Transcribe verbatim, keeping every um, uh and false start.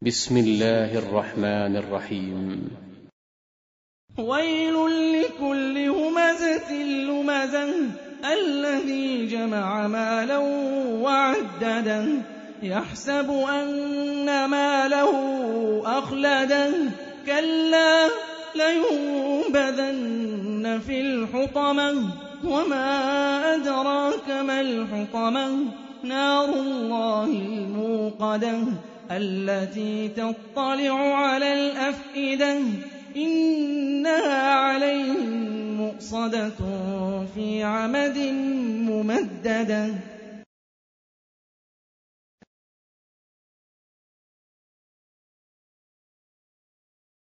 بسم الله الرحمن الرحيم. ويل لكل همزة لمزة الذي جمع مالا وعدده يحسب أن ماله أخلده كلا لينبذن في الحطمة وما أدراك ما الحطمة نار الله الموقدة التي تطلع على الأفئدة إنها عليهم مؤصدة في عمد ممددة